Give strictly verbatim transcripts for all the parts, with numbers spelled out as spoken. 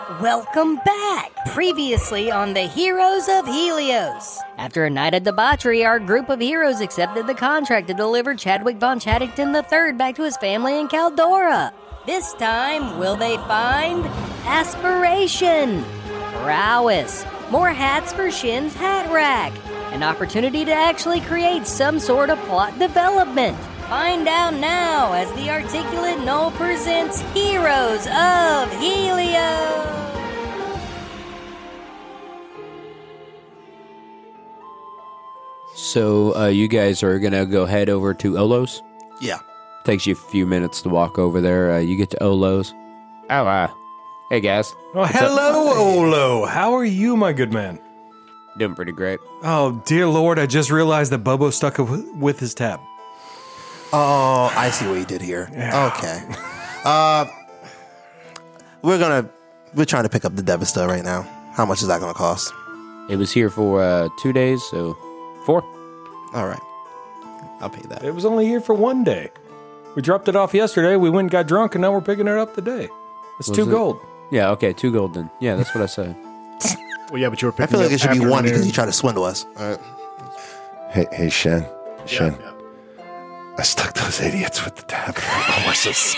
Welcome back! Previously on the Heroes of Helios. After a night of debauchery, our group of heroes accepted the contract to deliver Chadwick von Chaddington the third back to his family in Caldora. This time, will they find aspiration, prowess, more hats for Shin's hat rack, an opportunity to actually create some sort of plot development? Find out now as the Articulate Null presents Heroes of Helios. So, uh, you guys are gonna go head over to Olo's? Yeah. Takes you a few minutes to walk over there. Uh, you get to Olo's. Oh, uh, hey guys. Oh, What's hello, Olo. How are you, my good man? up? Doing pretty great. Oh, dear Lord, I just realized that Bobo stuck w- with his tab. Oh, I see what you did here. Yeah. Okay. Uh, we're gonna we're trying to pick up the Devasta right now. How much is that gonna cost? It was here for uh, two days, so four. All right, I'll pay that. It was only here for one day. We dropped it off yesterday, we went and got drunk, and now we're picking it up today. It's Was two it? gold. Yeah, okay, two gold then. Yeah, that's what I said. Well, yeah, but you were I picking feel like up it should be one afternoon. because you tried to swindle us. All right. Hey, hey, Shen. Shen. Yeah, I stuck those idiots with the tab horses.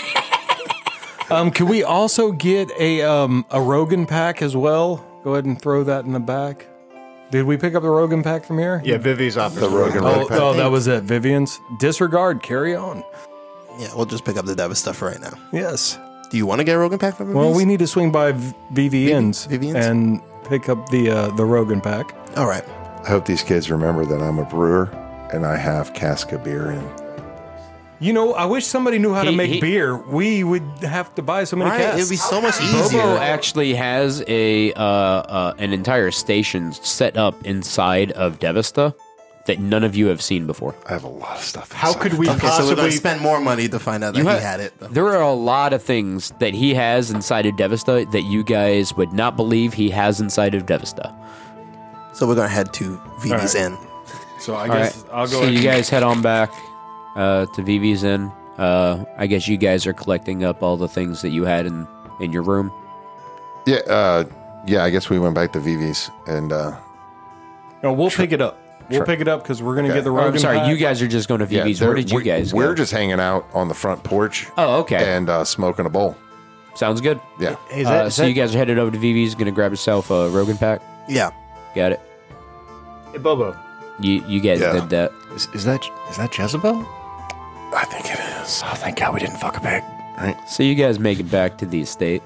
Um, can we also get a um a Rogan pack as well? Go ahead and throw that in the back. Did we pick up the Rogan pack from here? yeah. Vivi's office. The Rogan Oh, Rogan pack. oh, that was it. Vivian's. Disregard. Carry on. Yeah, we'll just pick up the Devasta for right now. Yes. Do you want to get a Rogan pack from Well, Vivi's? we need to swing by v- VVN's Vivian's? and pick up the uh, the Rogan pack. All right. I hope these kids remember that I'm a brewer and I have cask of beer in. You know, I wish somebody knew how to He- make he- beer. We would have to buy so many Right, casks. it'd be so much Bobo easier. actually has a uh, uh, an entire station set up inside of Devasta that none of you have seen before. I have a lot of stuff. How inside. could we Okay, so we're possibly? gonna spend more money to find out that You he ha- had it. There are a lot of things that he has inside of Devasta that you guys would not believe he has inside of Devasta. So we're gonna head to Vivi's All right. Inn. so I All guess right. I'll go. So ahead you and- guys head on back uh, to Vivi's Inn. Uh, I guess you guys are collecting up all the things that you had in, in your room. Yeah, uh, yeah, I guess we went back to Vivi's and uh, No, we'll pick it up. We'll Sure. pick it up because we're gonna Okay. get the Oh, Rogan. I'm sorry, pack. you guys are just going to yeah, Vivi's. Where they're- did you we- guys We're go? just hanging out on the front porch Oh, okay. and uh, smoking a bowl. Sounds good. Yeah. Hey, is that, Uh, is so that- you guys are headed over to Vivi's, going to grab yourself a Rogan pack. Yeah. Got it. hey, Bobo, You you guys Yeah. did that. is, is that is that Jezebel? I think it is. Oh, thank God we didn't fuck a pig. So you guys make it back to the estate.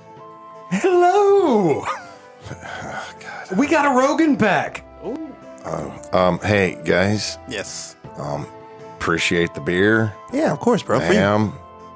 Hello. We got a Rogan pack. Um, hey, guys, Yes. um, appreciate the beer. Yeah, of course, bro. I For you. am.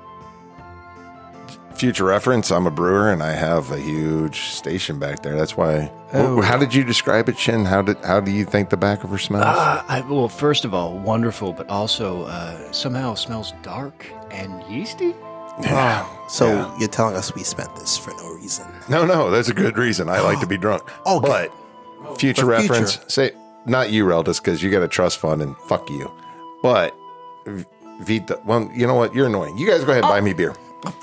Future reference, I'm a brewer and I have a huge station back there. That's why. Oh. Wh- How did you describe it, Shin? How did how do you think the back of her smells? Uh, I, well, first of all, wonderful, but also uh, somehow smells dark and yeasty. yeah. So Yeah. you're telling us we spent this for no reason? No, no, that's a good reason. I like to be drunk. Okay. But future For future. reference, say not you, Reldis, because you got a trust fund and fuck you. But V- Vita, well, you know what? You're annoying. You guys go ahead and buy me beer.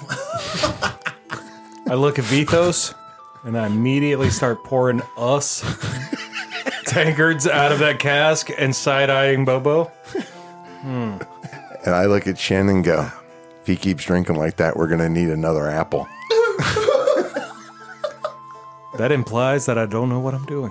I look at Vithos and I immediately start pouring us tankards out of that cask and side eyeing Bobo. And I look at Shin and go, if he keeps drinking like that, we're gonna need another apple. That implies that I don't know what I'm doing.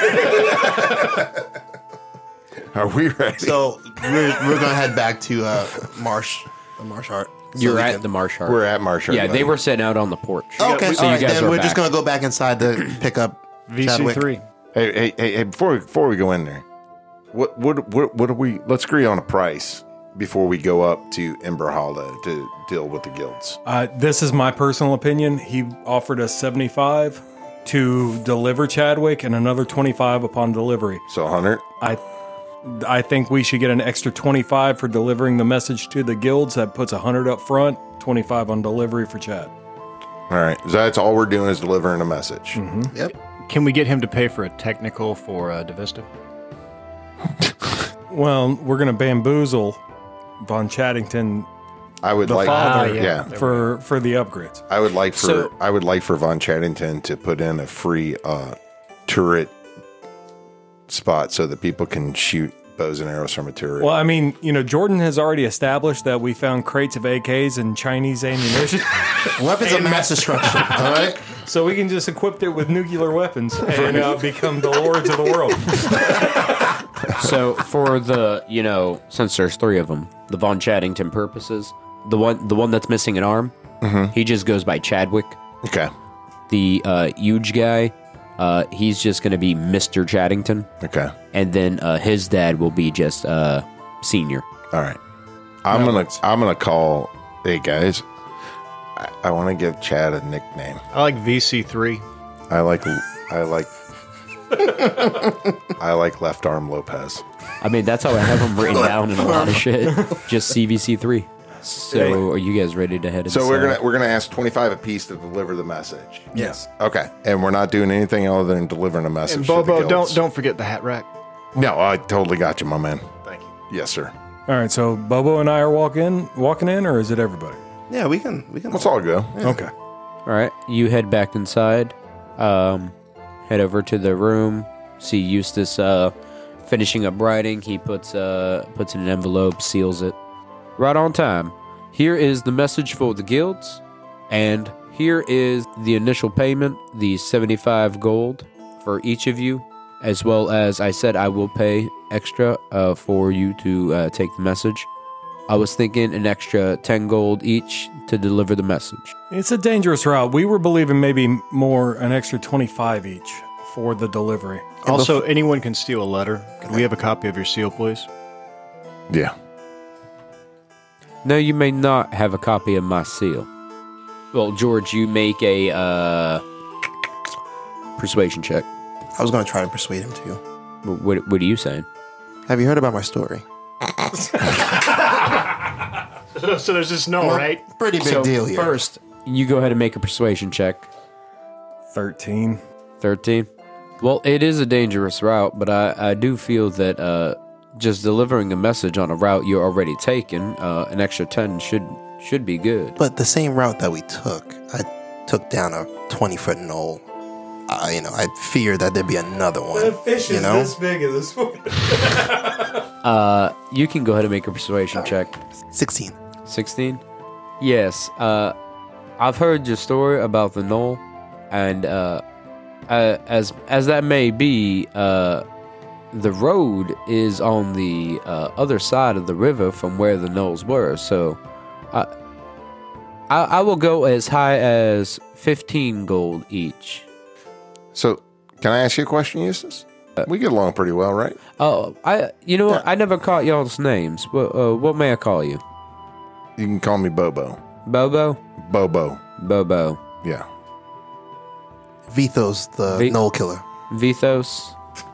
Are we ready? So we're we're gonna head back to uh, Marsh, the Marsh Art. So You're we at can- the Marshart. We're at Marshall. Yeah, they were sitting out on the porch. Okay, So all you right, guys then are we're back. just gonna go back inside to pick up V C Chadwick. three. Hey, hey, hey, hey! Before we, before we go in there, what what what what are we? Let's agree on a price before we go up to Ember Hall to, to deal with the guilds. Uh, this is my personal opinion. He offered us seventy-five to deliver Chadwick and another twenty-five upon delivery. So, Hunter, I I think we should get an extra twenty-five for delivering the message to the guilds. That puts one hundred up front, twenty-five on delivery for Chad. all right. So that's all we're doing is delivering a message. Mm-hmm. Yep. Can we get him to pay for a technical for uh, Devista? Well, we're going to bamboozle Von Chaddington I would the like, father Ah, yeah. for for the upgrades. I would like for So- I would like for Von Chaddington to put in a free uh, turret spot so that people can shoot bows and arrows from a turret. Well, I mean, you know, Jordan has already established that we found crates of A Ks and Chinese ammunition, Weapons of mass destruction. All right. so we can just equip it with nuclear weapons and uh, become the lords of the world. So for the, you know, since there's three of them, the Von Chaddington purposes, the one the one that's missing an arm, he just goes by Chadwick. okay. The uh, huge guy, uh, he's just going to be Mister Chaddington. Okay. And then uh, his dad will be just uh, Senior. All right. I'm gonna I'm gonna call. Hey guys, I, I want to give Chad a nickname. I like V C three. I like I like I like Left Arm Lopez. I mean, that's how I have him written down in a lot of shit. Just C V C three. So are you guys ready to head So inside? we're gonna we're gonna ask twenty-five apiece to deliver the message. Yes. Okay, and we're not doing anything other than delivering a message. And to the Bobo, don't guilds. don't forget the hat rack. No, I totally got you, my man. Thank you. Yes, sir. All right, so Bobo and I are walking walking in, or is it everybody? Yeah, we can. We can. Let's all go. Okay. All right, you head back inside. Um, head over to the room. See Eustace uh, finishing up writing. He puts uh, puts in an envelope, seals it. Right on time. Here is the message for the guilds, and here is the initial payment, the seventy-five gold for each of you, as well as I said I will pay extra uh, for you to uh, take the message. I was thinking an extra ten gold each to deliver the message. It's a dangerous route. We were believing maybe more, an extra twenty-five each for the delivery. Also, anyone can steal a letter. Could we have a copy of your seal, please? Yeah. No, you may not have a copy of my seal. Well, George, you make a uh, persuasion check. I was going to try to persuade him to. Wh- What, what are you saying? Have you heard about my story? So there's just no, right? Pretty big So deal here. first, you go ahead and make a persuasion check. Thirteen. thirteen. Well, it is a dangerous route, but I, I do feel that uh, just delivering a message on a route you're already taking, uh, an extra ten should should be good. But the same route that we took, I took down a twenty foot knoll. Uh, you know, I feared that there'd be another one. you know? big as this one. Uh, you can go ahead and make a persuasion check. sixteen. sixteen? Yes. Uh, I've heard your story about the knoll, and uh, uh, as as that may be, uh, the road is on the uh, other side of the river from where the knolls were. So, I, I I will go as high as fifteen gold each. So, can I ask you a question, Eustace? We get along pretty well, right? Oh, I you know what? I never caught y'all's names. What uh, what may I call you? You can call me Bobo. Bobo? Bobo. Bobo. Yeah. Vithos, the Vi- knoll killer. Vithos?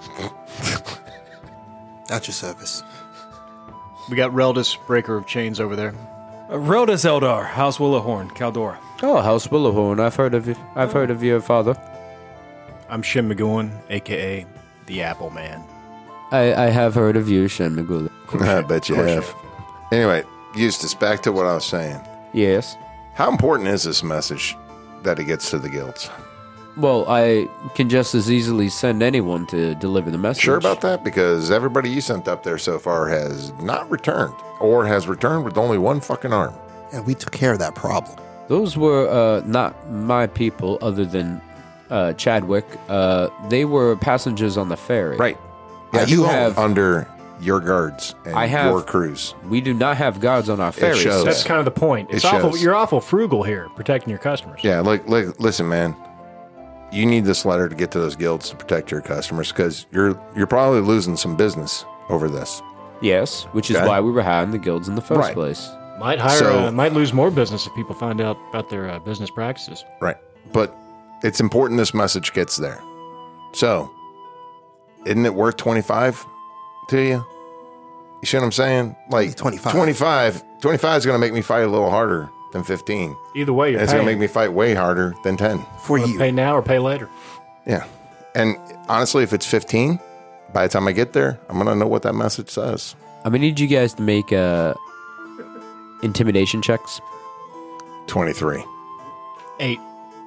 At your service. We got Reldis, breaker of chains over there. Uh, Rodus Eldar, House Willowhorn, Caldora. Oh, House Willowhorn. I've heard of you. I've heard of your father. I'm Shin McGowan, a k a. the Apple Man. I, I have heard of you, Shen Magula. I bet you have. Anyway, Eustace, back to what I was saying. Yes. How important is this message that it gets to the guilds? Well, I can just as easily send anyone to deliver the message. Sure about that? Because everybody you sent up there so far has not returned, or has returned with only one fucking arm. And we took care of that problem. Those were uh, not my people, other than uh, Chadwick. Uh, they were passengers on the ferry. Right. I Yeah, do you have- under your guards and I have- your crews. We do not have guards on our ferry. shows. so- That's kind of the point. It's It awful. shows. You're awful frugal here, protecting your customers. Yeah, look, look, listen, man. You need this letter to get to those guilds to protect your customers because you're you're probably losing some business over this. Yes, which is Okay. why we were hiring the guilds in the first Right. place. Might hire, So- uh, might lose more business if people find out about their uh, business practices. Right. But it's important this message gets there. So, isn't it worth twenty-five to you? You see what I'm saying? Like twenty-five. twenty-five, twenty-five is going to make me fight a little harder than fifteen. Either way, you're And it's going to paying. make me fight way harder than ten. For Wanna you. pay now or pay later. Yeah. And honestly, if it's fifteen, by the time I get there, I'm going to know what that message says. I'm gonna need you guys to make a intimidation checks. twenty-three. Eight.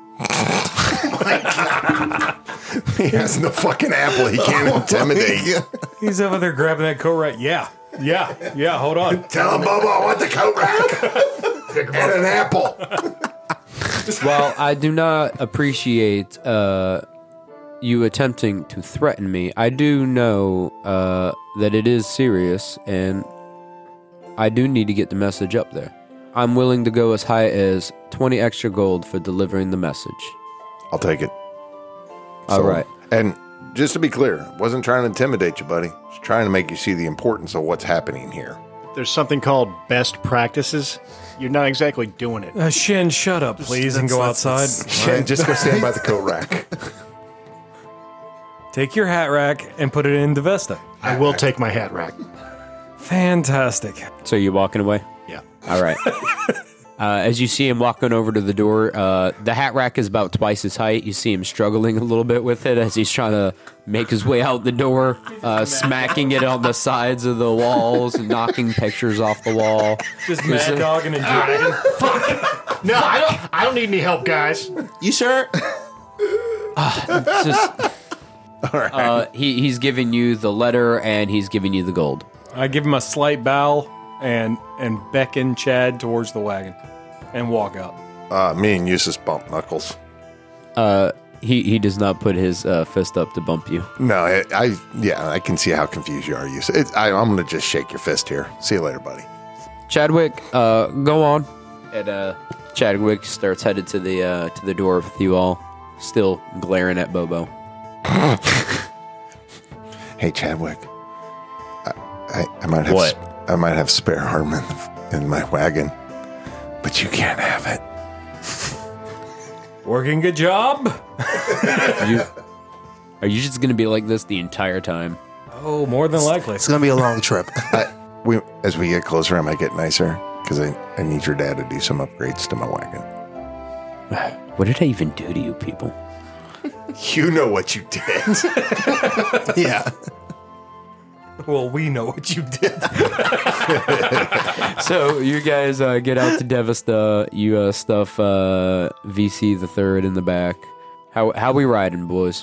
He has no fucking apple. He can't intimidate. He's over there grabbing that coat rack. Yeah, yeah, yeah. Hold on. Tell him, Bobo, I want the coat rack and an apple. While I do not appreciate uh, you attempting to threaten me, I do know uh, that it is serious, and I do need to get the message up there. I'm willing to go as high as twenty extra gold for delivering the message. I'll take it. All right. And just to be clear, wasn't trying to intimidate you, buddy. Just trying to make you see the importance of what's happening here. There's something called best practices. You're not exactly doing it. Uh, Shen, shut up, please, and go outside. Shen, just go stand by the coat rack. Take your hat rack and put it in the Vesta. I will take my hat rack. Fantastic. So you're walking away? Yeah. All right. Uh, as you see him walking over to the door, uh, the hat rack is about twice his height. You see him struggling a little bit with it as he's trying to make his way out the door, uh, smacking it on the sides of the walls and knocking pictures off the wall. Just mad dogging and dragging. Fuck! No, I don't. I don't need any help, guys. You sure? It's just, All right. uh, he, he's giving you the letter and he's giving you the gold. I give him a slight bow and and beckon Chad towards the wagon and walk out. Uh, me and Eustace bump knuckles. Uh, he, he does not put his uh, fist up to bump you. No, I, I yeah, I can see how confused you are, Eustace. It, I, I'm going to just shake your fist here. See you later, buddy. Chadwick, uh, go on. And uh, Chadwick starts headed to the uh, to the door with you all, still glaring at Bobo. Hey, Chadwick. I, I, I might have What? sp- I might have spare arm in, in my wagon, but you can't have it. Working good job? You, are you just going to be like this the entire time? Oh, more than likely. It's gonna be a long trip. I, we, as we get closer, I might get nicer because I, I need your dad to do some upgrades to my wagon. What did I even do to you people? You know what you did. Yeah. Well, we know what you did. So you guys uh, get out to Devasta. You uh, stuff uh, V C the third in the back. How how we riding, boys?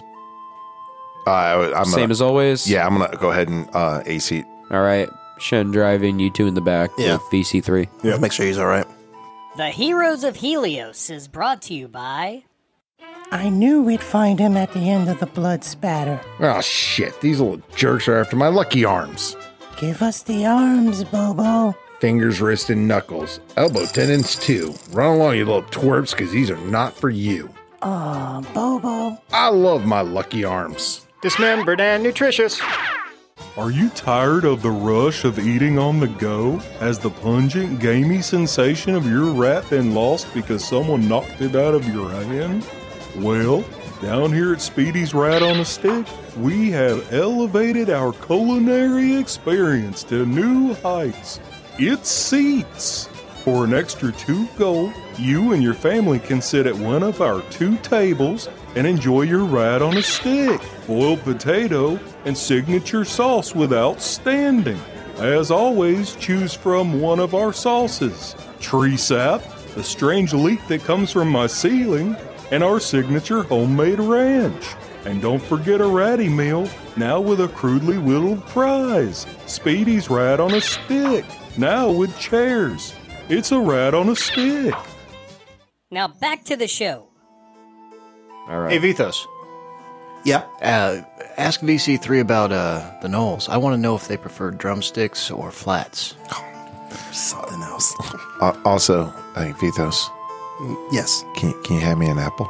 Uh, I'm Same gonna, as always. Yeah, I'm gonna go ahead and uh, A C. All right. Shen driving. You two in the back. Yeah. With V C three. Yeah. Make sure he's all right. The Heroes of Helios is brought to you by... I knew we'd find him at the end of the blood spatter. Oh shit! These little jerks are after my lucky arms. Give us the arms, Bobo. Fingers, wrist, and knuckles. Elbow tendons too. Run along, you little twerps, because these are not for you. Aw, Bobo. I love my lucky arms. Dismembered and nutritious. Are you tired of the rush of eating on the go? Has the pungent, gamey sensation of your rat been lost because someone knocked it out of your hand? Well, down here at Speedy's Rat on a Stick, we have elevated our culinary experience to new heights. It's seats. For an extra two gold, you and your family can sit at one of our two tables and enjoy your rat on a stick, boiled potato, and signature sauce with outstanding. As always, choose from one of our sauces. Tree sap, the strange leak that comes from my ceiling, and our signature homemade ranch. And don't forget a ratty meal, now with a crudely whittled prize. Speedy's Rat on a Stick, now with chairs. It's a rat on a stick. Now back to the show. All right. Hey, Vithos. Yeah. Uh, ask V C three about uh, the Knolls. I want to know if they prefer drumsticks or flats. Something else. Uh, also, hey, Vithos, Yes. can, can you have me an apple?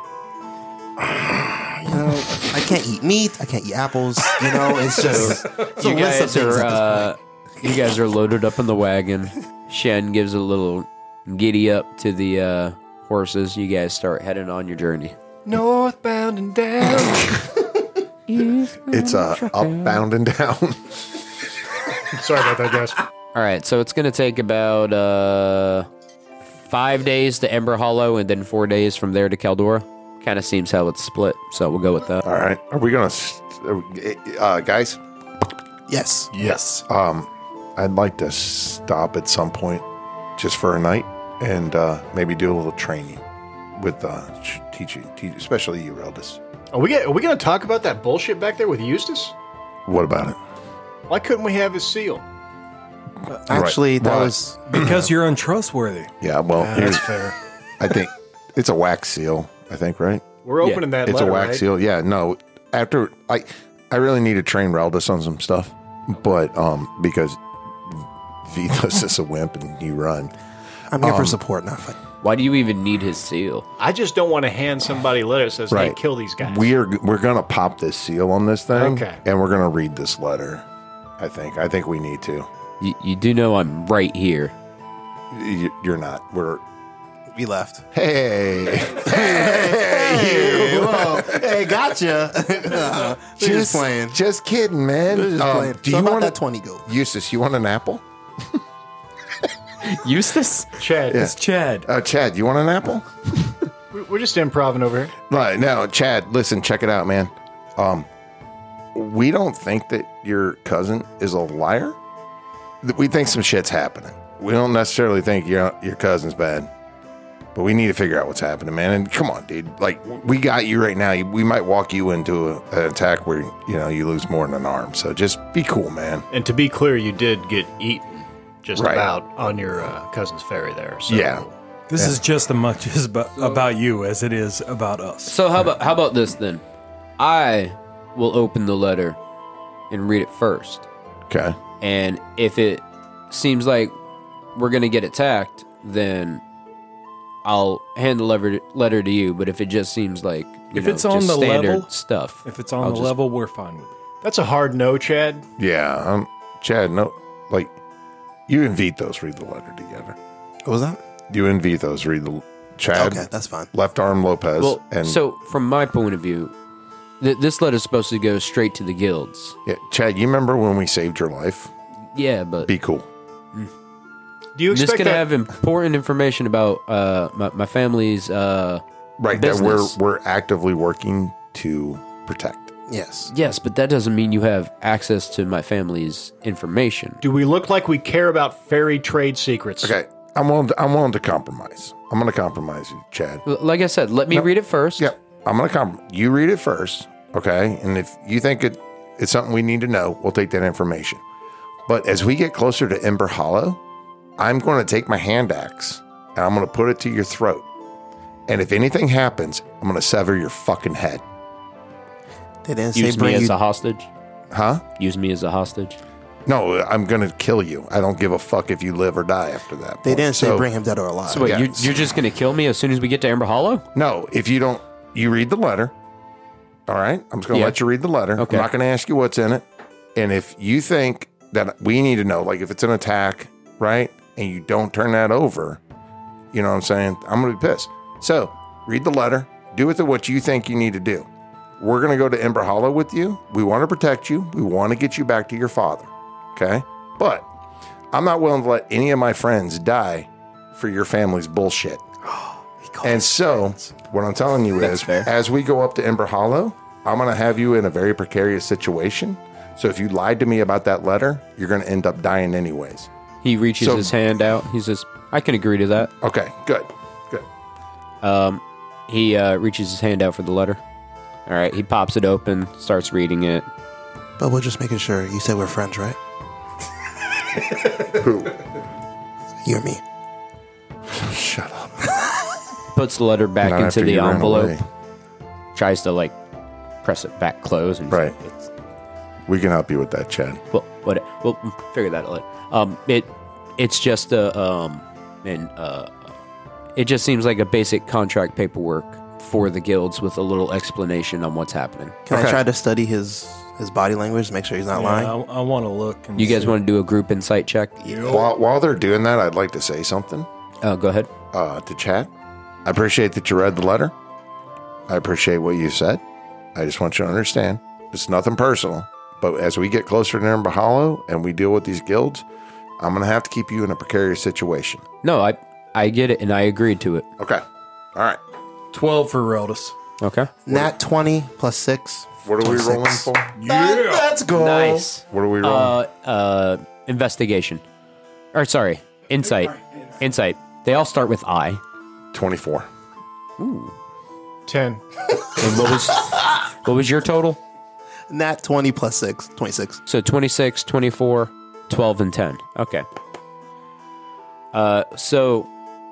You know, I can't eat meat. I can't eat apples. You know, it's just it's a You list of guys things are at this uh, point. you guys are loaded up in the wagon. Shen gives a little giddy up to the uh, horses. You guys start heading on your journey. Northbound and down. It's uh, up, bound, and down. Sorry about that, guys. All right, so it's going to take about uh, five days to Ember Hollow and then four days from there to Caldora. Kind of seems how it's split, so we'll go with that. All right. Are we going to, uh, guys? Yes. Yes. Um, I'd like to stop at some point just for a night and uh, maybe do a little training with uh, teaching, teach, especially you, Reldis. Are we, are we going to talk about that bullshit back there with Eustace? What about it? Why couldn't we have his seal? Actually, that Well, was Because you're untrustworthy. Yeah, well, Ah, here's, that's fair. I think it's a wax seal, I think, right? We're opening that It's letter, a wax right? seal. Yeah, no. After I, I really need to train Reldis on some stuff, but um, because Vitos is a wimp and you run. I'm here Um, for support, not fight. Why do you even need his seal? I just don't want to hand somebody a letter that says, hey, Right. kill these guys. We are we're gonna pop this seal on this thing, Okay. and we're gonna read this letter. I think. I think we need to. You, you do know I'm right here. You, you're not. We're. We left. Hey, Hey, whoa. Hey, gotcha. We're just playing. Just kidding, man. We're just Um, playing. do So you about want that twenty gold? Eustace? You want an apple? Eustace? Chad, Yeah. It's Chad. Uh, Chad, you want an apple? we- we're just improving over here. Right now, Chad, listen, check it out, man. Um, we don't think that your cousin is a liar. Th- We think some shit's happening. We don't necessarily think your your cousin's bad, but we need to figure out what's happening, man. And come on, dude. Like we got you right now. We might walk you into a, an attack where you know you lose more than an arm. So just be cool, man. And to be clear, you did get eaten just Right. about on your uh, cousin's ferry there. So. Yeah. This is just as much as about, about you as it is about us. So how about how about this then? I will open the letter and read it first. Okay. And if it seems like we're gonna get attacked, then I'll hand the letter letter to you. But if it just seems like you If know, it's on just the standard level- stuff, If it's on I'll the just- level, we're fine with it. That's a hard no, Chad. Yeah. Um, Chad, no, like you and Vitos read the letter together. What was that? You and Vitos read the Chad. Okay, that's fine. Left arm Lopez. Well, and so from my point of view, th- this letter's supposed to go straight to the guilds. yeah, Chad, you remember when we saved your life? Yeah, but Be cool. Do you this expect could that? have important information about uh, my, my family's. Uh, Right, that business. we're we're actively working to protect. Yes. yes, but that doesn't mean you have access to my family's information. Do we look like we care about ferry trade secrets? Okay, I'm willing. To, I'm willing to compromise. I'm going to compromise you, Chad. L- Like I said, let me read it first. Yep, I'm going to comp. You read it first, okay? And if you think it it's something we need to know, we'll take that information. But as we get closer to Ember Hollow, I'm going to take my hand axe and I'm going to put it to your throat. And if anything happens, I'm going to sever your fucking head. They didn't Use say me bring as you. a hostage. Huh? Use me as a hostage. No, I'm going to kill you. I don't give a fuck if you live or die after that. They point. didn't say So- bring him dead or alive. So wait, Yeah. you're, you're just gonna kill me as soon as we get to Amber Hollow? No, if you don't, you read the letter. All right. I'm just going to Yeah. let you read the letter. Okay. I'm not going to ask you what's in it. And if you think that we need to know, like if it's an attack, right, and you don't turn that over, you know what I'm saying? I'm going to be pissed. So read the letter, do with it what you think you need to do. We're going to go to Ember Hollow with you. We want to protect you. We want to get you back to your father. Okay. But I'm not willing to let any of my friends die for your family's bullshit. And so, what I'm telling you That's is, fair. as we go up to Ember Hollow, I'm going to have you in a very precarious situation. So if you lied to me about that letter, you're going to end up dying anyways. He reaches So- his hand out. He says, "I can agree to that." Okay, good, good. Um, he uh, reaches his hand out for the letter. All right, he pops it open, starts reading it. But we're just making sure. You said we're friends, right? Who? You and me. Shut up. Puts the letter back Not into after the you ran envelope. away. Tries to like press it back close. And Right. It's, We can help you with that, Chad. well, what? We'll figure that out later. Um, it it's just a um, and uh, it just seems like a basic contract paperwork for the guilds with a little explanation on what's happening. Can Okay. I try to study his his body language, make sure he's not Yeah, lying? I, I want to look. And You guys see. want to do a group insight check? While, while they're doing that, I'd like to say something Oh, go ahead. uh, to Chad. I appreciate that you read the letter. I appreciate what you said. I just want you to understand it's nothing personal. But as we get closer to Ember Hollow and we deal with these guilds, I'm going to have to keep you in a precarious situation. No, I I get it, and I agreed to it. Okay. All right. twelve for Reldis. Okay. Nat twenty plus six. What are we twenty-six. rolling for? That- let's go. Nice. What are we rolling? Uh, uh, investigation. Or sorry, Insight. Insight. They all start with I. twenty-four. Ooh. ten. And what was what was your total? Nat twenty plus six, twenty-six. So twenty-six, twenty-four, twelve, and ten. Okay. Uh, so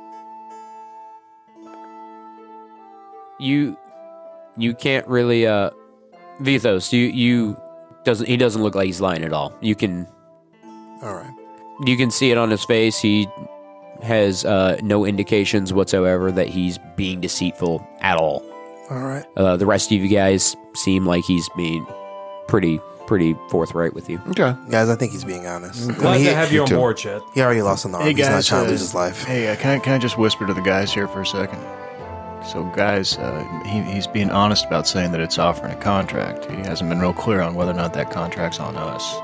you you can't really uh Vithos, you you doesn't he doesn't look like he's lying at all. You can All right. you can see it on his face. He has uh, no indications whatsoever that he's being deceitful at all. All right. Uh, the rest of you guys seem like he's being pretty pretty forthright with you. Okay. Guys, I think he's being honest. I Glad mean, he, to have you you on too. board, Chet. he already lost an arm. Hey He's not guys, trying uh, to lose his life. Hey, uh, can I can I just whisper to the guys here for a second? So, guys, uh, he, he's being honest about saying that it's offering a contract. He hasn't been real clear on whether or not that contract's on us.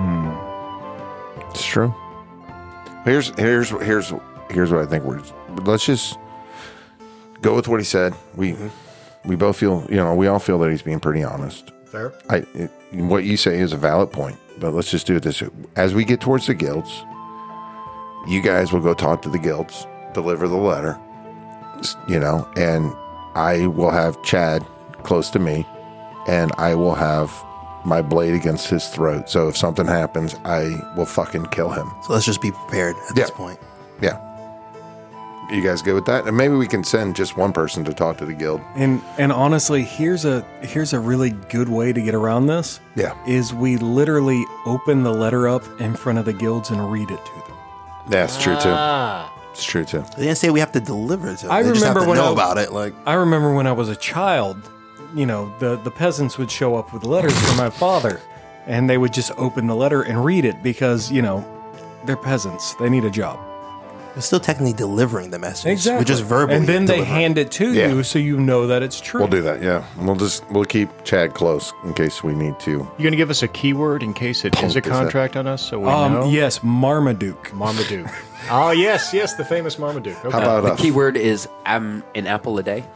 It's true. Here's here's here's here's what I think we're. Let's just go with what he said. We we both feel, you know, we all feel that he's being pretty honest. Fair. I it, what you say is a valid point, but let's just do it this way. As we get towards the guilds, you guys will go talk to the guilds, deliver the letter, s- you know, and I will have Chad close to me, and I will have my blade against his throat. So if something happens, I will fucking kill him. So let's just be prepared at Yeah. this point. Yeah. You guys good with that? And maybe we can send just one person to talk to the guild. And and honestly, here's a here's a really good way to get around this. Yeah. Is we literally open the letter up in front of the guilds and read it to them. That's true too. Ah. It's true too. They didn't say we have to deliver it to them. I they just have remember to when know I- about it. Like, I remember when I was a child, you know, the, the peasants would show up with letters from my father, and they would just open the letter and read it because, you know, they're peasants. They need a job. we're still technically delivering the message. Exactly. We're just verbally And then they delivering. hand it to Yeah. you so you know that it's true. We'll do that. Yeah. We'll just we'll keep Chad close in case we need to. You gonna give us a keyword in case it is a Is that- contract on us, so we Um, know? yes, Marmaduke. Marmaduke. Oh yes, yes, the famous Marmaduke. Okay. How about The uh, keyword is I'm an apple a day.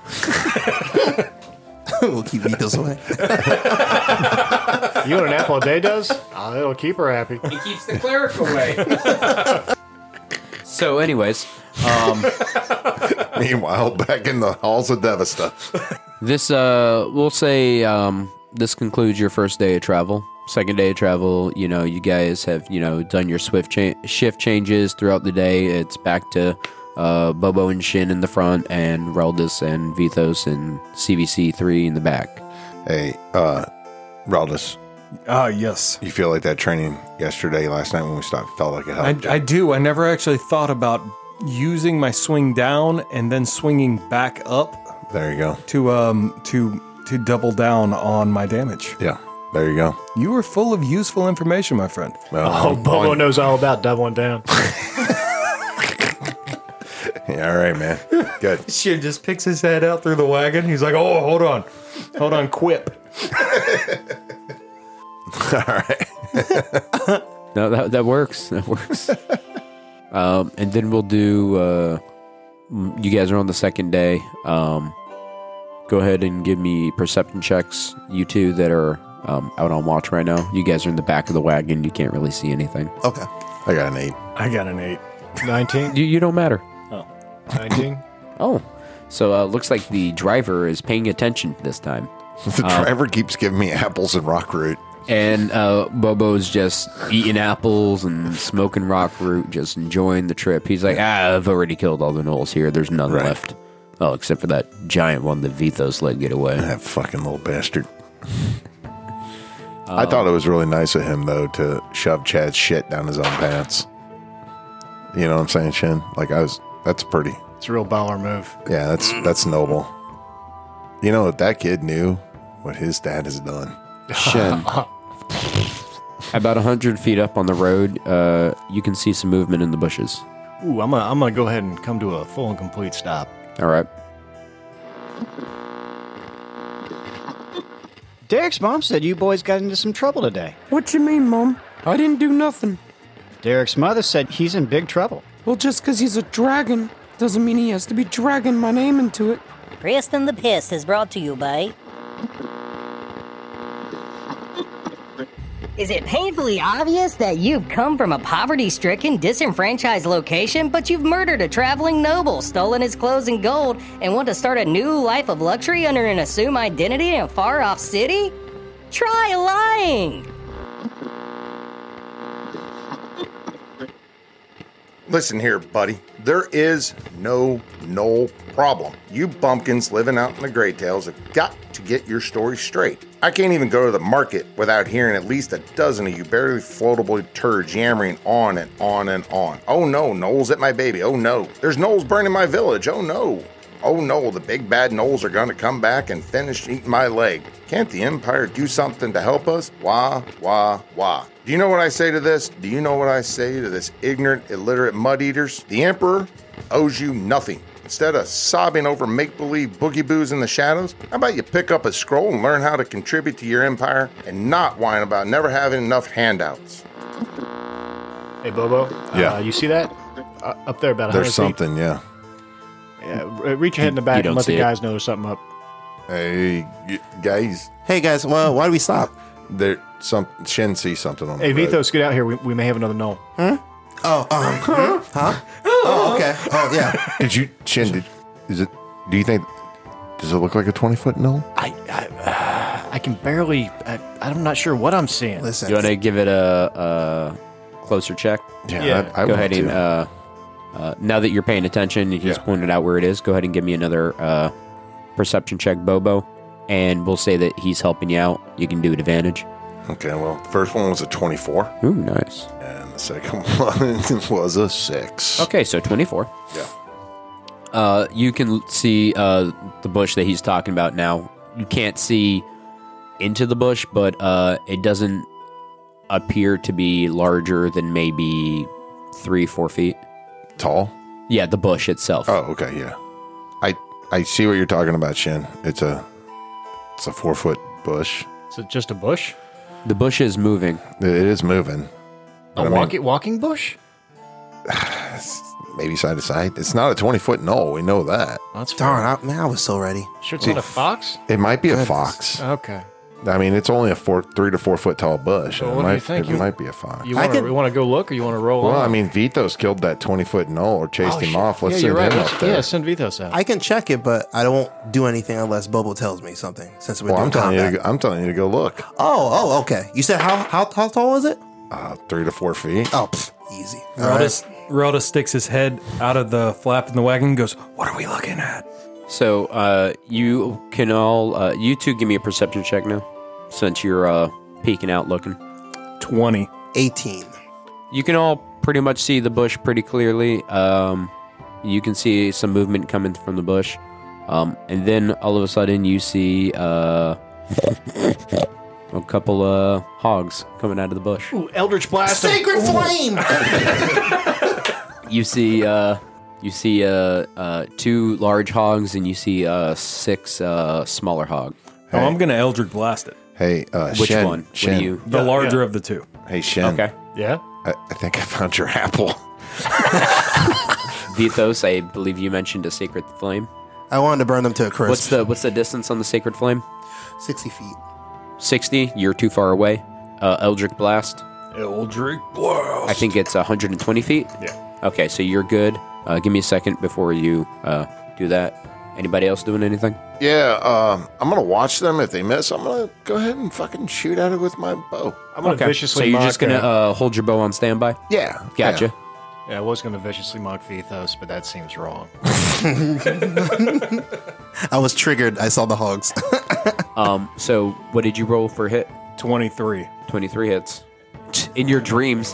We'll keep Vito's away. You know what an apple a day does? Oh, it'll keep her happy. It keeps the cleric away. So, anyways, um, meanwhile back in the halls of Devasta? this uh, we'll say um, this concludes your first day of travel. Second day of travel, you know, you guys have you know done your swift cha- shift changes throughout the day. It's back to uh, Bobo and Shin in the front, and Reldis and Vithos and C V C three in the back. Hey, uh Raldus, Ah, yes. you feel like that training yesterday, last night when we stopped felt like it I, helped? I do. I never actually thought about using my swing down and then swinging back up there you go. to um to to double down on my damage. Yeah. There you go. You were full of useful information, my friend. Well, Oh, on- Bobo on- knows all about doubling down. Yeah, all right, man. Good. Shin just picks his head out through the wagon. He's like, "Oh, hold on, hold on, quip." All right. No, that that works. That works. um, and then we'll do. Uh, you guys are on the second day. Um, go ahead and give me perception checks. You two that are um, out on watch right now. You guys are in the back of the wagon. You can't really see anything. Okay. I got an eight. I got an eight. nineteen? You, you don't matter. nineteen? Oh, so uh, looks like the driver is paying attention this time. The driver keeps giving me apples and rock root. And uh, Bobo's just eating apples and smoking rock root, just enjoying the trip. He's like, ah, I've already killed all the gnolls here. There's none Right. left. Oh, except for that giant one that Vithos let get away. That fucking little bastard. I thought it was really nice of him, though, to shove Chad's shit down his own pants. You know what I'm saying, Shin? Like, I was, that's pretty. It's a real baller move. Yeah, that's that's noble. You know, if that kid knew what his dad has done. Shin. About a hundred feet up on the road, uh, you can see some movement in the bushes. Ooh, I'm gonna, I'm gonna go ahead and come to a full and complete stop. All right. Derek's mom said you boys got into some trouble today. What you mean, Mom? I didn't do nothing. Derek's mother said he's in big trouble. Well, just because he's a dragon doesn't mean he has to be dragging my name into it. Preston the Pest is brought to you by Is it painfully obvious that you've come from a poverty-stricken, disenfranchised location, but you've murdered a traveling noble, stolen his clothes and gold, and want to start a new life of luxury under an assumed identity in a far-off city? Try lying! Listen here, buddy. There is no Knoll problem. You bumpkins living out in the Grey Tales have got to get your story straight. I can't even go to the market without hearing at least a dozen of you barely floatable turds yammering on and on and on. Oh no, Knoll's at my baby. Oh no, there's Knolls burning my village. Oh no. Oh no, the big bad Knolls are going to come back and finish eating my leg. Can't the Empire do something to help us? Wah, wah, wah. Do you know what I say to this? Do you know what I say to this ignorant, illiterate mud eaters? The Emperor owes you nothing. Instead of sobbing over make-believe boogie-boos in the shadows, how about you pick up a scroll and learn how to contribute to your empire and not whine about never having enough handouts? Hey, Bobo. Yeah. Uh, you see that? Uh, up there about one hundred There's feet? something, yeah. Yeah, r- reach your head in the back You don't and let see the it. guys know there's something up. Hey, y- guys. Hey, guys, well, why do we stop? There, some Shin sees something on Hey, the road. Vithos, get out here. We, we may have another Knoll. Huh? Oh, um, huh? huh? Oh, okay. Oh, yeah. Did you, Shin, did, is it, do you think, does it look like a twenty-foot Knoll? I, I, uh, I can barely, I, I'm not sure what I'm seeing. Listen. You want to give it a, a closer check? Yeah, Yeah. I- I go want ahead and to. uh, uh, now that you're paying attention, and he's Yeah. pointed out where it is. Go ahead and give me another uh, perception check, Bobo, and we'll say that he's helping you out. You can do it advantage. Okay, well, the first one was a twenty-four. Ooh, nice. And the second one was a six. Okay, so twenty-four. Yeah. Uh, you can see uh, the bush that he's talking about now. You can't see into the bush, but uh, it doesn't appear to be larger than maybe three, four feet. Tall? Yeah, the bush itself. Oh, okay, yeah. I I see what you're talking about, Shin. It's a it's a four foot bush. Is it just a bush? The bush is moving. It is moving. But A I mean, walking, walking bush? maybe side to side. It's not a twenty foot knoll. We know that. That's Darn, I, man, I was so ready. Sure, it's not a fox? It might be a Goodness. fox. Okay. I mean, it's only a four, three to four foot tall bush. So and what it do you might, think? It You- might be a fox. You I want to could- want to go look, or you want to roll well, on? I mean, Vithos killed that twenty foot knoll or chased Oh, him shit. off. Let's yeah, send you're right. him Let's- up there. Yeah, send Vithos out. I can check it, but I won't do anything unless Bobo tells me something. Since we're well, doing I'm telling combat. you, to go, I'm telling you to go look. Oh, oh, okay. You said how how how tall was it? Uh, three to four feet. Oh, pff, easy. All right. Relda, Relda sticks his head out of the flap in the wagon and goes, "What are we looking at?" So uh, you can all, uh, you two give me a perception check now, since you're uh, peeking out looking. twenty. eighteen. You can all pretty much see the bush pretty clearly. Um, you can see some movement coming from the bush. Um, and then all of a sudden you see uh, a couple uh, hogs coming out of the bush. Ooh, Eldritch Blast. him. Sacred flame. You see uh, you see uh, uh, two large hogs, and you see uh, six uh, smaller hogs. Oh, I'm gonna Eldritch Blast it. Hey, uh, Which Shen, one? What do Shen, you- The Yeah, larger yeah. of the two. Hey, Shen. Okay. Yeah? I, I think I found your apple. Vithos, I believe you mentioned a sacred flame. I wanted to burn them to a crisp. What's the what's the distance on the sacred flame? sixty feet? sixty. You're too far away. Uh, Eldritch Blast. Eldritch Blast. I think it's one hundred twenty feet. Yeah. Okay, so you're good. Uh, give me a second before you uh, do that. Anybody else doing anything? Yeah, um, I'm gonna watch them. If they miss, I'm gonna go ahead and fucking shoot at it with my bow. I'm going to Okay. viciously So you're mock just gonna uh, uh, hold your bow on standby? Yeah, Gotcha. Yeah, I was going to viciously mock Vithos, but that seems wrong. I was triggered. I saw the hogs. Um. So what did you roll for hit? twenty-three. twenty-three hits. In your dreams.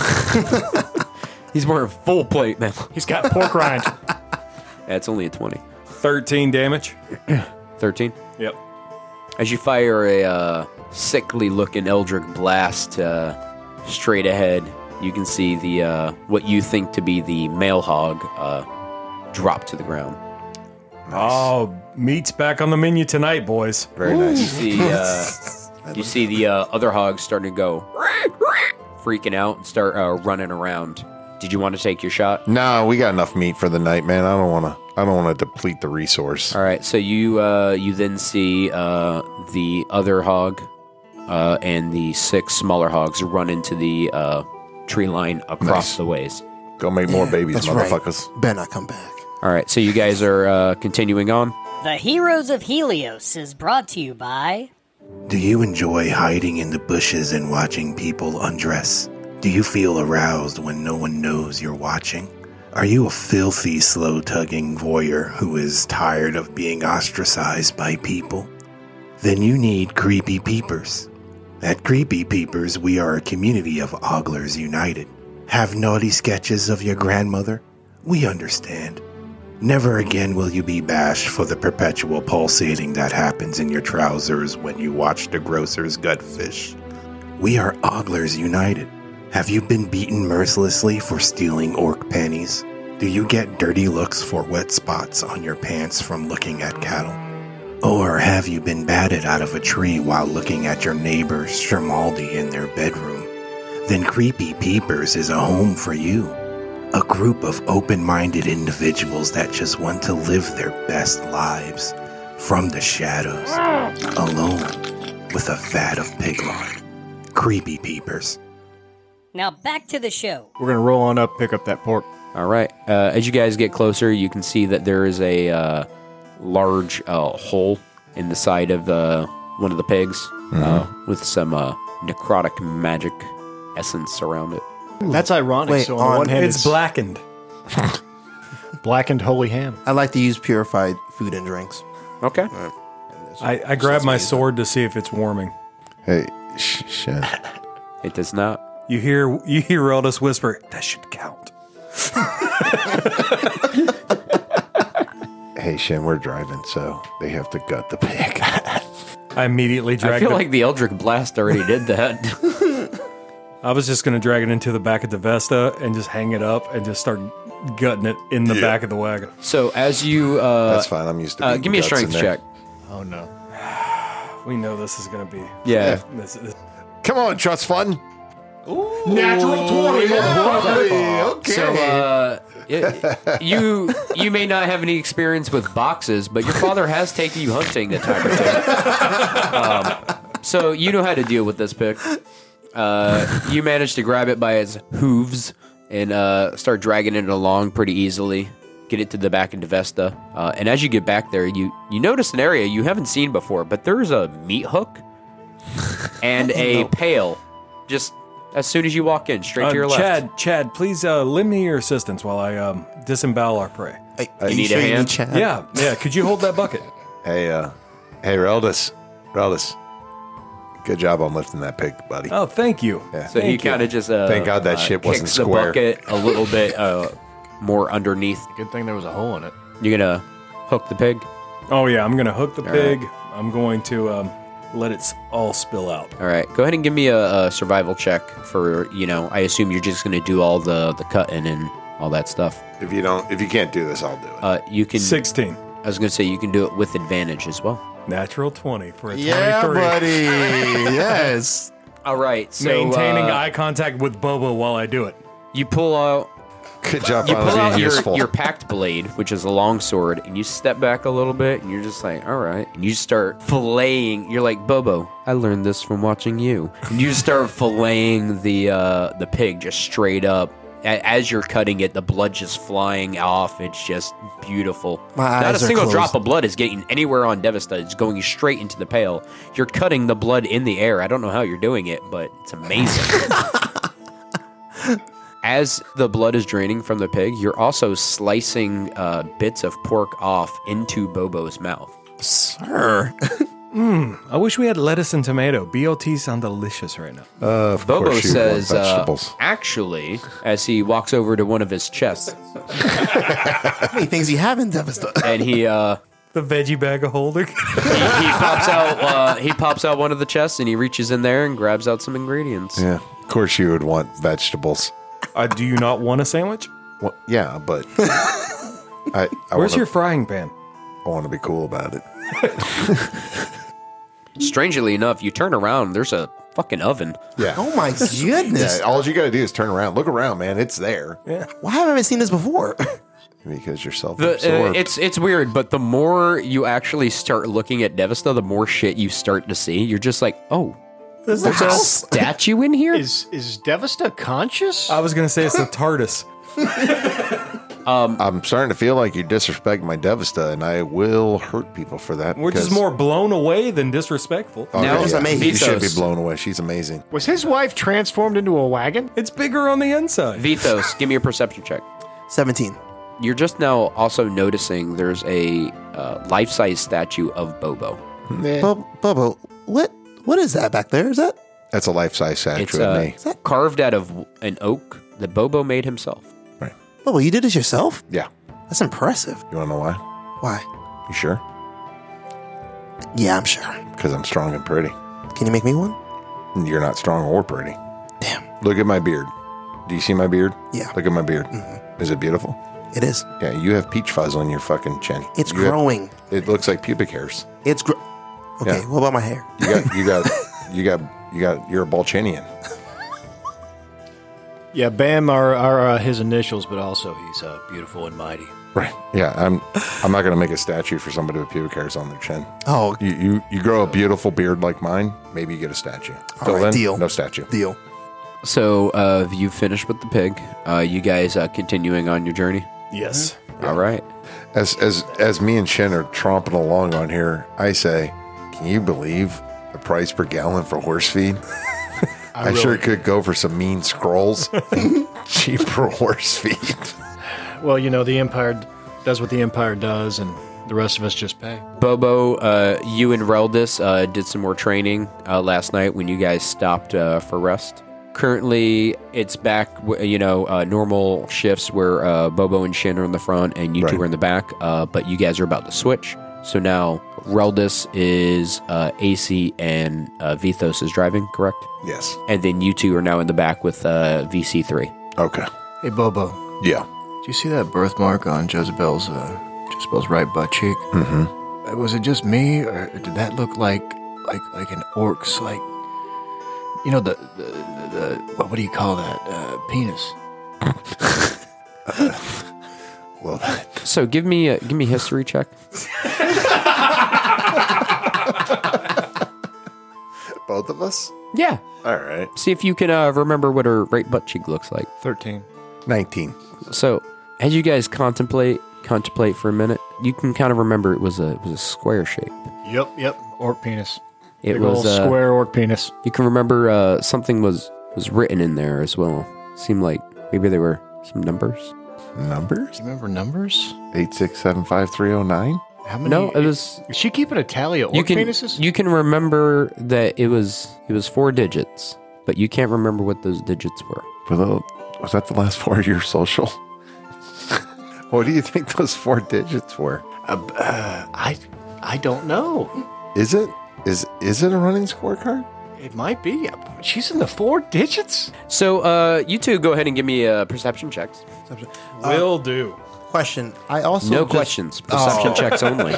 He's wearing full plate now. He's got pork rind. That's only a twenty. thirteen damage. thirteen. Yep. As you fire a uh, sickly-looking Eldritch Blast uh, straight ahead, you can see the uh, what you think to be the male hog uh, drop to the ground. Oh, meat's back on the menu tonight, boys. Very You nice. see, uh, you see the uh, other hogs starting to go freaking out and start uh, running around. Did you want to take your shot? No, we got enough meat for the night, man. I don't want to. I don't want to deplete the resource. All right, so you uh, you then see uh, the other hog uh, and the six smaller hogs run into the uh, tree line across Nice. the ways. Go make more babies, That's right. motherfuckers. Better not come back. All right, so you guys are uh, continuing on. The Heroes of Helios is brought to you by... Do you enjoy hiding in the bushes and watching people undress? Do you feel aroused when no one knows you're watching? Are you a filthy, slow-tugging voyeur who is tired of being ostracized by people? Then you need Creepy Peepers. At Creepy Peepers, we are a community of oglers united. Have naughty sketches of your grandmother? We understand. Never again will you be bashed for the perpetual pulsating that happens in your trousers when you watch the grocer's gutfish. We are oglers united. Have you been beaten mercilessly for stealing orc pennies? Do you get dirty looks for wet spots on your pants from looking at cattle? Or have you been batted out of a tree while looking at your neighbor's Shermaldi in their bedroom? Then Creepy Peepers is a home for you. A group of open-minded individuals that just want to live their best lives. From the shadows. Alone. With a vat of pig lard. Creepy Peepers. Now back to the show. We're gonna roll on up, pick up that pork. All right. Uh, as you guys get closer, you can see that there is a uh, large uh, hole in the side of uh, one of the pigs Mm-hmm. uh, with some uh, necrotic magic essence around it. That's ironic. Wait, so on, the on- one hand, It's it's, blackened. blackened holy ham. I like to use purified food and drinks. Okay. I, I grab my sword to see if it's warming. Hey, sh- shit. It does not. You hear you hear Eldest whisper, that should count. Hey, Shin, we're driving, so they have to gut the pig. I immediately drag I feel the- like the Eldritch Blast already did that. I was just going to drag it into the back of the Vesta and just hang it up and just start gutting it in the Yeah. back of the wagon. So as you... Uh, That's fine. I'm used to uh, beating Give me a guts in strength there. check. Oh no. We know this is going to be... Yeah. This, this, Come on, Trust Fund. Natural twenty, motherfucker. Okay. So, uh, it, you you may not have any experience with boxes, but your father has taken you hunting a time or two. Um, so you know how to deal with this pig. Uh, you manage to grab it by its hooves and uh, start dragging it along pretty easily. Get it to the back of the Vesta. Uh, and as you get back there, you, you notice an area you haven't seen before, but there's a meat hook and a pail just as soon as you walk in, straight uh, to your left. Chad, Chad, please uh, lend me your assistance while I um, disembowel our prey. Hey, You are need a sure hand? Chad? Yeah, yeah. Could you hold that bucket? Hey, uh, hey, Reldis. Reldis. Good job on lifting that pig, buddy. Oh, thank you. Yeah. So he Thank you. kind of just uh, Thank God that uh, shit wasn't kicks square. the bucket a little bit uh, more underneath. Good thing there was a hole in it. You're gonna hook the pig. Oh, yeah. I'm going to hook the All pig. I'm going to um, let it s- all spill out. All right, go ahead and give me a, a survival check for you know. I assume you're just gonna do all the the cutting and all that stuff. If you don't, if you can't do this, I'll do it. Uh, you can. sixteen. I was gonna say you can do it with advantage as well. Natural twenty for a Yeah, twenty-three. buddy. Yes. All right, so Maintaining uh, eye contact with Bobo while I do it. you pull out Good job you pull finally out being your, useful. your packed blade, which is a long sword, and you step back a little bit, and you're just like, all right. And you start filleting. You're like, Bobo, I learned this from watching you. And you start filleting the uh, the pig just straight up. A- As you're cutting it, the blood just flying off. It's just beautiful. My Not a eyes are single closed. drop of blood is getting anywhere on Devasta. It's going straight into the pail. You're cutting the blood in the air. I don't know how you're doing it, but it's amazing. As the blood is draining from the pig, you're also slicing uh, bits of pork off into Bobo's mouth. Sir. Mmm. I wish we had lettuce and tomato. B O T sound delicious right now. Uh, of Bobo course you want says, uh, vegetables. actually, as he walks over to one of his chests, How many things you have in Devastation? and he uh, The veggie bag of holder. he, he pops out uh, he pops out one of the chests and he reaches in there and grabs out some ingredients. Yeah, of course you would want vegetables. uh, do you not want a sandwich? Well, yeah, but I, I Where's wanna, your frying pan? I want to be cool about it. Strangely enough, you turn around, there's a fucking oven. Yeah. Oh my goodness. Yeah, all you got to do is turn around. Look around, man. It's there. Yeah. Why haven't I seen this before? Because you're The, self-absorbed. uh, it's it's weird, but the more you actually start looking at Devasta, the more shit you start to see. You're just like, oh, There's a There's a house. statue in here? Is is Devasta conscious? I was gonna say it's a TARDIS. Um, I'm starting to feel like you disrespect my Devasta, and I will hurt people for that. Which is because- more blown away than disrespectful. Oh, Now yeah, it's yeah. amazing. You should be Vithos. blown away. She's amazing. Was his wife transformed into a wagon? It's bigger on the inside. Vithos, give me a perception check. seventeen. You're just now also noticing there's a uh, life-size statue of Bobo. Bub- Bubba, what what is that back there? Is that That's a life-size statue It's of uh, me. carved out of an oak that Bobo made himself. Bubba? You did this yourself? Yeah. That's impressive. You want to know why? Why? You sure? Yeah, I'm sure. Because I'm strong and pretty. Can you make me one? You're not strong or pretty. Damn. Look at my beard. Do you see my beard? Yeah. Look at my beard. Mhm. Is it beautiful? It is. Yeah, you have peach fuzz on your fucking chin. It's You have- growing. it looks like pubic hairs. It's gr- okay. Yeah. What about my hair? You got, you got, you got, you got. You're a Balchinian. Yeah, Bam are, are uh, his initials, but also he's uh, beautiful and mighty. Right. Yeah. I'm. I'm not going to make a statue for somebody with pubic hairs on their chin. Oh, You, you, you grow a beautiful beard like mine. Maybe you get a statue. All Till right, then, deal. No statue. deal. So, uh, you finished with the pig. Uh, you guys uh, continuing on your journey? Yes. All right. As as as me and Shin are tromping along on here, I say, can you believe the price per gallon for horse feed? I, sure could go for some mean scrolls. Cheaper horse feed. Well, you know, the Empire does what the Empire does, and the rest of us just pay. Bobo, uh, you and Reldis uh, did some more training uh, last night when you guys stopped uh, for rest. Currently, it's back, w- you know, uh, normal shifts where uh, Bobo and Shin are in the front and you two Right. are in the back, uh, but you guys are about to switch. So now Reldis is uh, A C and uh, Vithos is driving, correct? Yes. And then you two are now in the back with uh, V C three. Okay. Hey, Bobo, Yeah. did you see that birthmark on Jezebel's, uh, Jezebel's right butt cheek? Mm-hmm. Uh, Was it just me, or did that look like, like, like an orc's, like, you know, the, the, the, the what, what do you call that, uh, penis? Well, that, So give me a, give me a history check. both of us? Yeah. All right. See if you can uh, remember what her right butt cheek looks like. Thirteen. nineteen. So, as you guys contemplate contemplate for a minute, you can kind of remember it was a it was a square shape. Yep, yep, orc penis. It Big was ol' uh, square orc penis. You can remember uh, something was was written in there as well. Seemed like maybe there were some numbers. Numbers? You remember numbers? Eight six seven five three zero nine. How many? No, it was. Is she keeping a tally of orc You can penises? you can remember that it was it was four digits, but you can't remember what those digits were. Were those, was that the last four of your social? What do you think those four digits were? Uh, uh, I, I don't know. Is it is is it a running scorecard? It might be. She's in the four digits. So, uh, you two go ahead and give me uh, perception checks. Will do. Question. I also No just- questions. Perception Oh. checks only.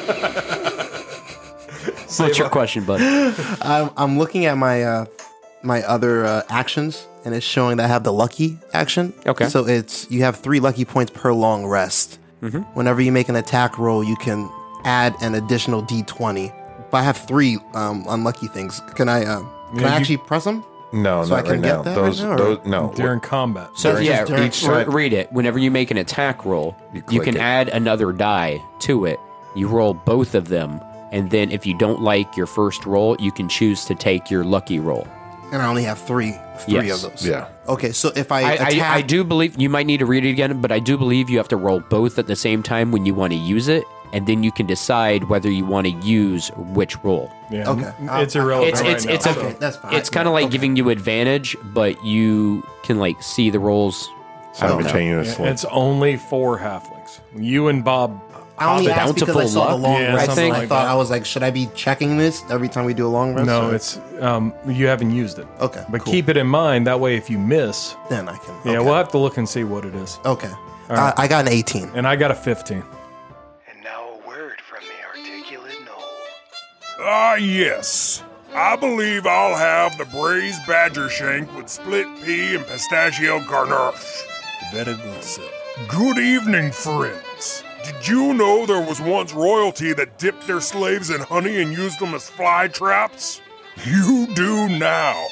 What's your question, bud? I'm, I'm looking at my uh, my other uh, actions, and it's showing that I have the lucky action. Okay. So it's you have three lucky points per long rest. Mhm. Whenever you make an attack roll, you can add an additional d twenty. But I have three um, unlucky things. Can I uh, can Yeah, I you- actually press them? No, So I not can right get now. that Those right now, or- those no. During combat. So Sorry, yeah, just during- each re- side- read it. Whenever you make an attack roll, You you, click can it. add another die to it. You roll both of them, and then if you don't like your first roll, you can choose to take your lucky roll. And I only have three three Yes. of those. Yeah. Okay, so if I, I, attack, I, I do believe you might need to read it again, but I do believe you have to roll both at the same time when you want to use it, and then you can decide whether you want to use which roll. Yeah. Okay. It's irrelevant. It's right it's now, it's so- a, Okay, that's fine. it's kind of like Okay. giving you advantage, but you can like see the rolls. Simultaneously. It's only four halflings. You and Bob. I only the asked because I bountiful saw the luck? long Yeah, rest. something and I like thought that. I was like, should I be checking this every time we do a long rest? No, or- it's um, you haven't used it. okay. But cool. keep it in mind. That way, if you miss, then I can. yeah, okay. we'll have to look and see what it is. Okay. right. I, I got an eighteen. And I got a fifteen. And now a word from the articulate Knoll. Ah, yes. I believe I'll have the braised badger shank with split pea and pistachio garnish. Very good, sir. Good evening, friends. Did you know there was once royalty that dipped their slaves in honey and used them as fly traps? You do now.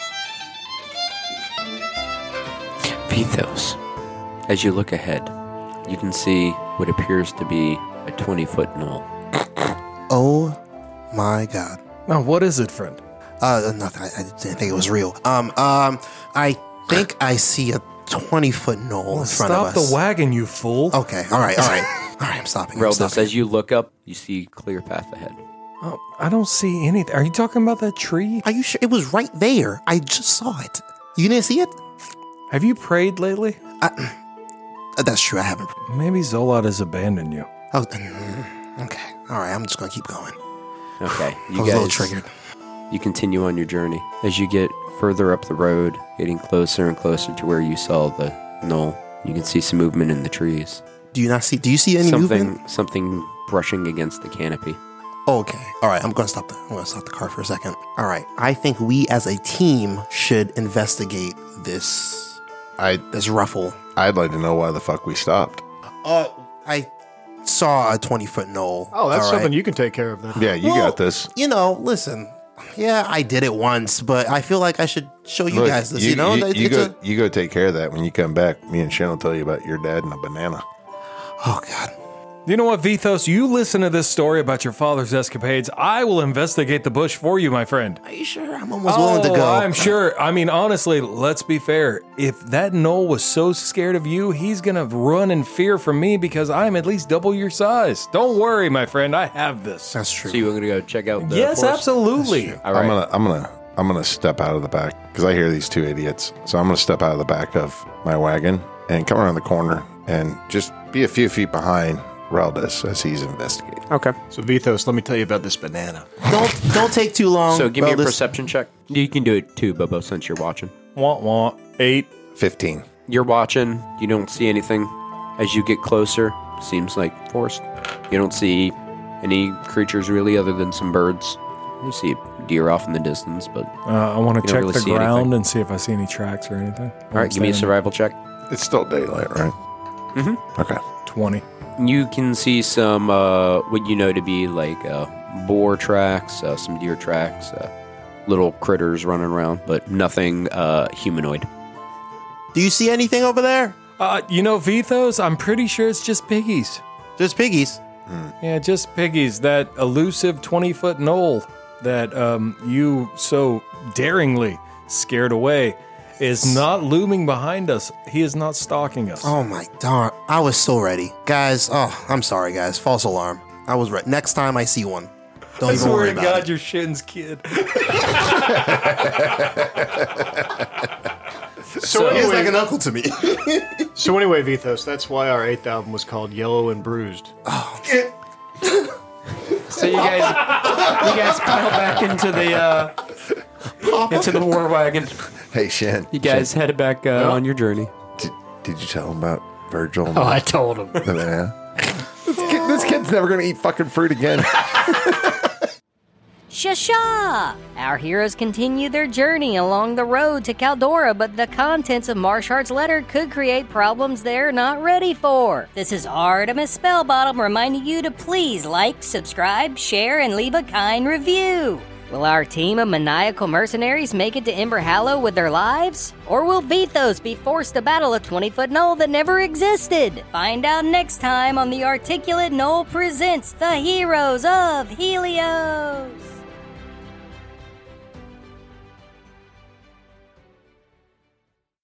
Vithos. As you look ahead, you can see what appears to be a twenty-foot knoll. Oh my god. Now, what is it, friend? Uh, nothing. I, I didn't think it was real. Um, um, I think I see a twenty-foot knoll Well, in front stop of us. the wagon, you fool. Okay, all right, all right. All right, I'm stopping. I'm Reldis, stopping. as you look up, you see clear path ahead. Oh, I don't see anything. Are you talking about that tree? Are you sure? It was right there. I just saw it. You didn't see it? Have you prayed lately? I, uh, that's true. I haven't. Maybe Zolot has abandoned you. Oh, mm, okay. All right, I'm just going to keep going. Okay, I you was a little guys, triggered. you continue on your journey. As you get further up the road, getting closer and closer to where you saw the knoll, you can see some movement in the trees. Do you not see? Do you see any something, movement? Something brushing against the canopy. Okay. All right. I'm going to stop the. I'm going to stop the car for a second. All right. I think we as a team should investigate this. I this ruffle. I'd like to know why the fuck we stopped. Uh, I saw a twenty foot knoll. Oh, that's All something right. you can take care of then. Yeah, you Well, got this. You know, listen. Yeah, I did it once, but I feel like I should show you Look, guys this. You, know, you, It- you it's go. a- You go take care of that. When you come back, me and Shen will tell you about your dad and a banana. oh God. You know what, Vithos? You listen to this story about your father's escapades. I will investigate the bush for you, my friend. Are you sure? I'm almost willing to go. Oh, I'm sure. I mean, honestly, let's be fair. If that knoll was so scared of you, he's going to run in fear from me because I'm at least double your size. Don't worry, my friend. I have this. That's true. So you want to go check out the Yes, forest? absolutely. All right. I'm gonna. I'm gonna. I'm gonna step out of the back because I hear these two idiots. So I'm gonna step out of the back of my wagon and come around the corner and just be a few feet behind Reldis as he's investigating. Okay. So Vithos, let me tell you about this banana. Don't don't take too long. So give me a Reldis. perception check. You can do it too, Bobo, since you're watching. Want, want. Eight. Fifteen. You're watching. You don't see anything. As you get closer, seems like forest. You don't see any creatures really other than some birds. You see deer off in the distance, but Uh, I want You to don't check really the see ground anything. and see if I see any tracks or anything. all right, give me a survival check. It's still daylight, right? Mm-hmm. Okay. twenty. You can see some uh, what you know to be like uh, boar tracks, uh, some deer tracks, uh, little critters running around, but nothing uh, humanoid. Do you see anything over there? Uh, you know, Vithos, I'm pretty sure it's just piggies. Just piggies. Yeah, just piggies. That elusive twenty-foot knoll that um, you so daringly scared away is not looming behind us. He is not stalking us. Oh my darn! I was so ready, guys. Oh, I'm sorry, guys. False alarm. I was ready. Next time I see one, don't I even swear worry to about God, it. you're Shin's kid. So He's anyway, like an uncle to me. so anyway, Vithos, that's why our eighth album was called Yellow and Bruised. So you guys, you guys pile back into the uh, into the war wagon. Hey, Shen. You guys headed back uh, on your journey. Did, did you tell him about Virgil? and Oh, the- I told him. the banana? this, kid, this kid's never gonna eat fucking fruit again. Shasha! Our heroes continue their journey along the road to Caldora, but the contents of Marshard's letter could create problems they're not ready for. This is Artemis Spellbottom reminding you to please like, subscribe, share, and leave a kind review. Will our team of maniacal mercenaries make it to Ember Hallow with their lives? Or will Vithos be forced to battle a twenty-foot knoll that never existed? Find out next time on the Articulate Knoll presents the Heroes of Helios!